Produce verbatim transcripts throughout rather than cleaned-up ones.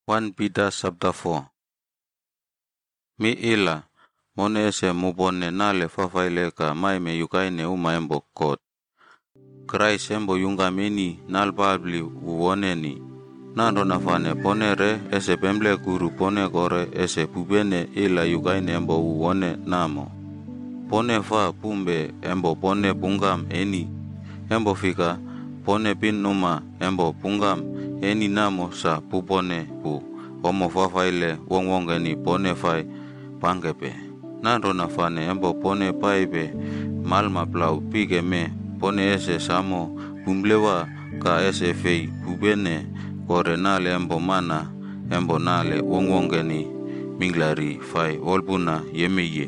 First Peter chapter four. Mi ila mone ese mubone nale fafaile ka mai me yukaine uma embo kot. Christ embo yunga meni nal babli uoneni. Nando nafane pone re ese pemble guru pone gore ese pubene ila yukaine embo uone namo. Pone fa pumbe embo pone pungam eni. Embo fika pone pin numa embo pungam eni namo sa pupone pu. Omo fafaile wong wongeni pone fai pangepe. Nando nafane embo pone paibe malma plau pige me pone ese samo pumblewa ka ese fei pubene kore nale embo mana embo nale wong wongeni minglari fai olbuna yemeye.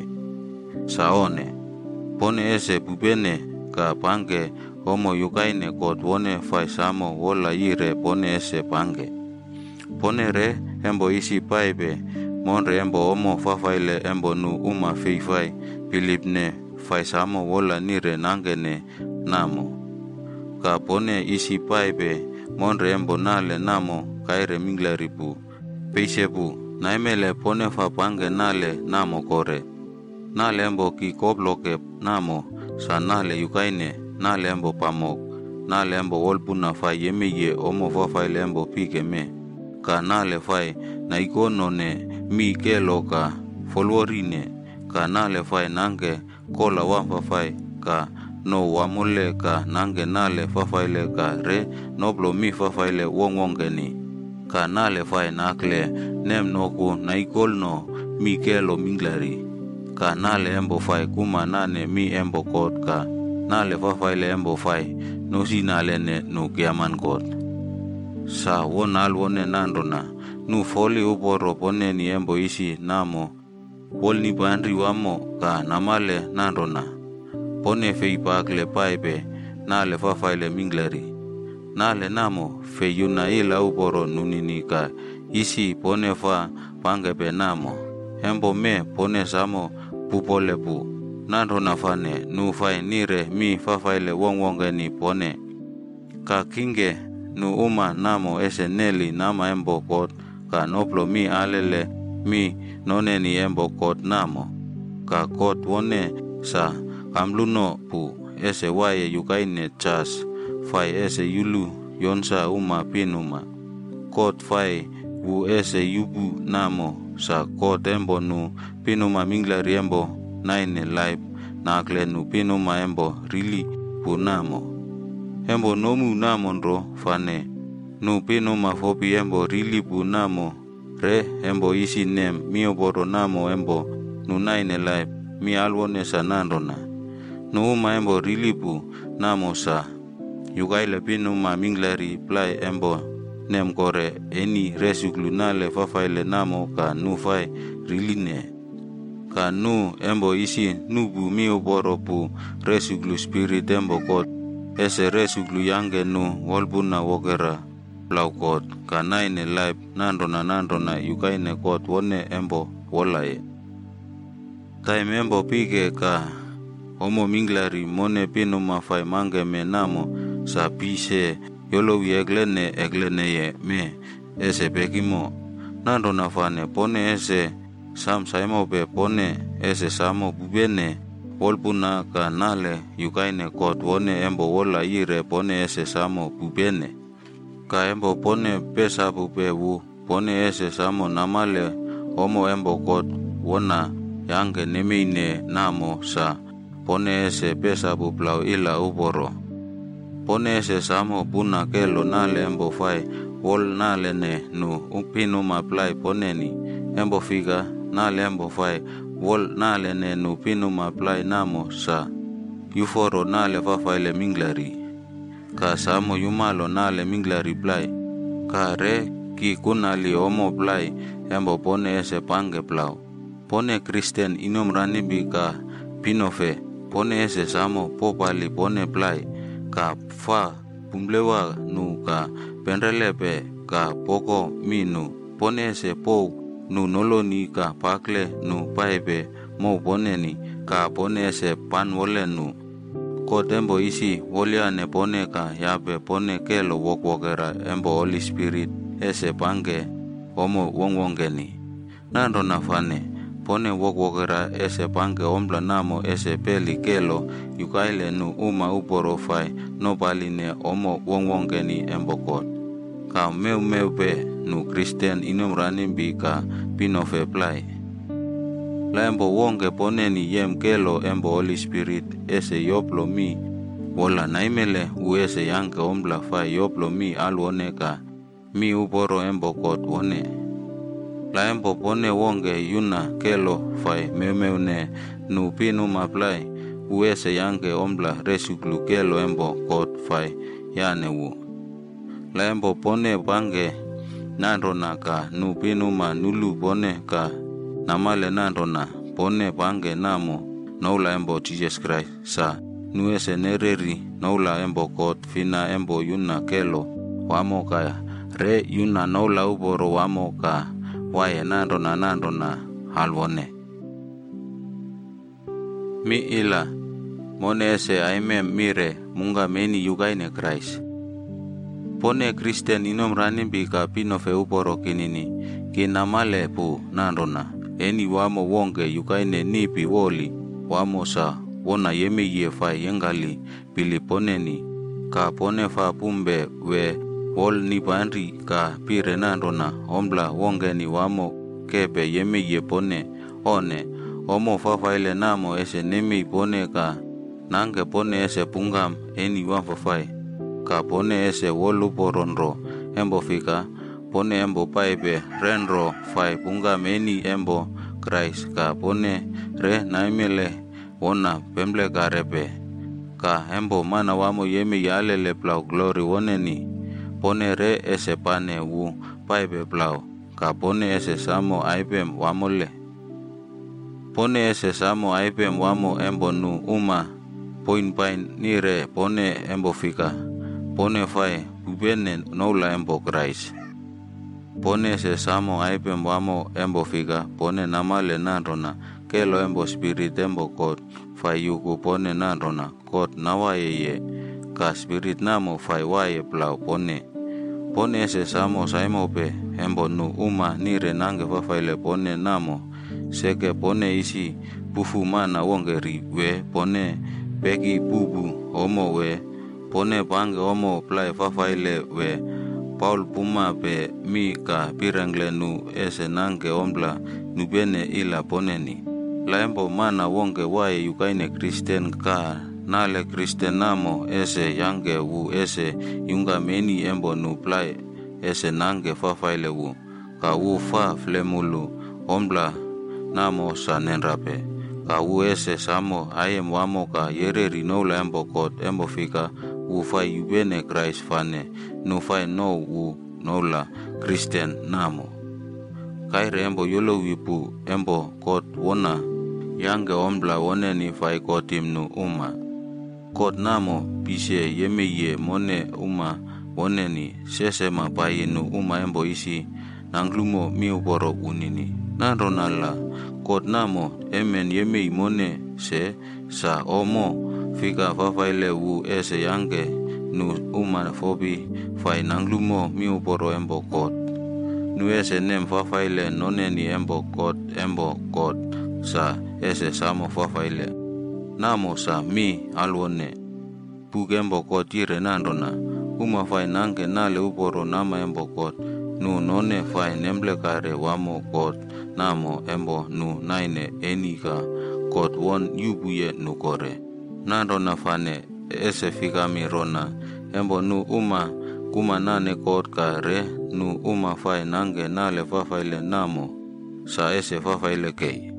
Saone pone ese pubene ka pange homo yukaine kot wone fai samo wola yire pone ese pange. Pone re embo isi paibe monre embo omo fafaile embo nu uma fei fai pilipne fai samo wola nire nangene namo. Ka pone isi paibe monre embo nale namo kaire minglaripu peisepu naimele pone fa pange nale namo kore. Nale embo ki kobloke namo sa nale yukaine nale embo pamok nale embo wolbuna fai yemeye omo fafaile embo pike me. Ka nale fai na ikono ne mi kelo ka folworine ka nale fai nange kola wampa fai ka no wamule ka nange nale fafaile ka re noblo mi fafaile wongongeni ka nale fai nakle nem noku na ikolno mi kelo minglari ka nale embo fai kuma nane mi embo kot ka nale fafaile embo fai no si nale ne no kiaman kot. Sa wonal wone nandona nu foli uboro pone ni embo isi namo wol ni bandri wamo ka namale nandona pone fei pakle paibe nale fafaile minglari nale namo feyuna ila uboro nunini ka isi pone fa pangebe namo embo me pone samo pupole pu nandona fane nu fai nire mi fafaile wong wongeni pone ka kinge nu uma namo ese neli nama embo kot ka noplo mi alele mi noneni embo kot namo ka kot wone sa kamluno pu ese waye yukaine chas fai ese yulu yonsa uma pinuma kot fai wu ese yubu namo sa kot embo nu pinuma minglari embo naine life nakle nu pinuma embo rili pu namo. Embo nomu namo nro fane nu pinuma fopi embo rili pu namo re embo isi nem mi oboro namo embo nu naine life mi alwone sa nandona nu uma embo rili pu namo sa yukaile pinuma minglari plai embo nem kore eni resuglu nale fafaile namo ka nu fai rili ne ka nu embo isi nubu mi oboro pu resuglu spirit embo kot ese resuglu yange nu wolbuna wokera plau kot ka naine life nandona nandona yukaine kot wone embo wolaye. Time embo pike ka homo minglari mone pinuma fai mange me namo sa pise yolowi eglene eglene ye me ese pekimo nandona fane pone ese sam saimo be pone ese samo bubene wolbuna ka nale yukaine kot wone embo wola yire pone ese samo bubene ka embo pone pesa bube wu pone ese samo namale homo embo kot wona yange nemeine namo sa pone ese pesa bublau ila uboro pone ese samo buna kelo nale embo fai wol nale ne nu upinuma plai poneni embo figa nale embo fai wol nale ne nu pinuma plai namo sa yuforo nale fafaile minglari ka samo yumalo nale minglari plai ka re ki kunali omo plai embo pone ese pange plau pone Kristen inom ranibi ka pinofe pone ese samo popali pone plai ka fa pumblewa nu ka penrelepe ka poko minu pone ese pou nu noloni ka pakle nu paibe mo poneni ka pone ese pan wolenu ko tembo isi woliane pone ka yabe pone kelo wok wokera embo Holy Spirit ese pange omo wongwongeni. Nando nafane pone wokwokera ese pange ombla namo ese peli kelo yukaile nu uma uporo fai no baline omo wongwongeni embokot. Ka meu meu pe nu Kristen inum ranimbi ka pinofe play. La embo wonge poneni yem kelo embo Holy Spirit ese yoplo mi wola naimele u ese yanke ombla fai yoplo mi alwone ka mi uporo embo kot wone. La embo pone wonge yuna kelo fai memeune nu pinu maplai u ese yanke ombla resuklu kelo embo kot fai yane wu. La embo pone bange nandona ka nu pinu ma nulu pone ka namale nandona pone bange namo noula embo Jesus Christ sa nu ese nereri noula embo kot fina embo yuna kelo wamo ka re yuna noula uboro wamo ka waye nandona nandona halwone. Mi ila mone ese aime mire munga meni yugaine Christ. Pone Kristen inom ranimbi ka pinofe uporo kinini kinamale pu nandona eni wamo wonge yukaine nipi woli wamo sa wona yeme ye fa yengali pili poneni ka pone fa pumbe we wol ni bandri ka pire nandona ombla wonge ni wamo kebe yeme ye pone one omo fa faile namo ese nemi pone ka nange pone ese pungam eni wamfa fai ka pone ese wolu poronro embo fika pone embo paibe renro fai pungam eni embo Christ ka pone re naimele wona pemble garepe ka embo mana wamo yeme yalele plau glory woneni pone re ese pane wu paibe plau ka pone ese samo aipem wamole pone ese samo aipem wamo embo nu uma point pain nire pone embo fika pone fai ubene noula embo Christ pone ese samo aipem wamo embo fika pone namale nandona kelo embo spirit embo kot fai yuku pone nandona kot nawaye ye ka spirit namo fai waye plau pone pone ese samo saimo pe embo nu uma nire nange fafaile pone namo seke pone isi pufu mana wongeri we pone peki bubu omo we pone pange omo play fafaile we Paul puma pe mi ka pirangle nu ese nange ombla nu bene ila poneni. La embo mana wonge wae yukaine Kristen ka nale Kristen namo ese yange wu ese yunga meni embo nu play ese nange fafaile wu ka wu fa flemulu ombla namo sa nenrape ka wu ese samo ayem wamo ka yere rinola embo kot embo fika wu fa yubene Christ fane nu fa no wu nola Christian namo kaire embo yolo wipu embo kot wona yange ombla wone ni fa kotim nu uma kot namo pise yeme ye mone uma wone ni sese mapai nu uma embo isi nanglumo miuboro unini nandonala kot namo emen yeme imone se sa omo fika fafaile wu ese yange nu uma fobi fai nanglumo miuboro embo kot nu ese nem fafaile noneni embo kot embo kot sa ese samo fafaile namo sa mi alwone pugembo kot ire nandona uma fai nange nale uporo nama embo kot nu none fai nemble kare wamo kot namo embo nu naine enika kot won yubuye nu kore nandona fane ese fikami rona embo nu uma kuma nane kot kare nu uma fai nange nale fafaile namo sa ese fafaile kei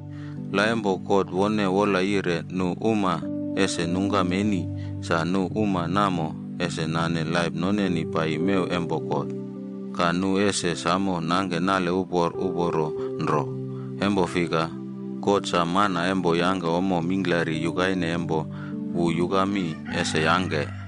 la embo kot wone wola ire nu uma ese nunga meni sa nu uma namo ese nane live none ni pai meu embo kot ka nu ese samo nange nale upor uporo nro embo fika kot sa mana embo yange omo minglari yugaine embo wu yugami ese yange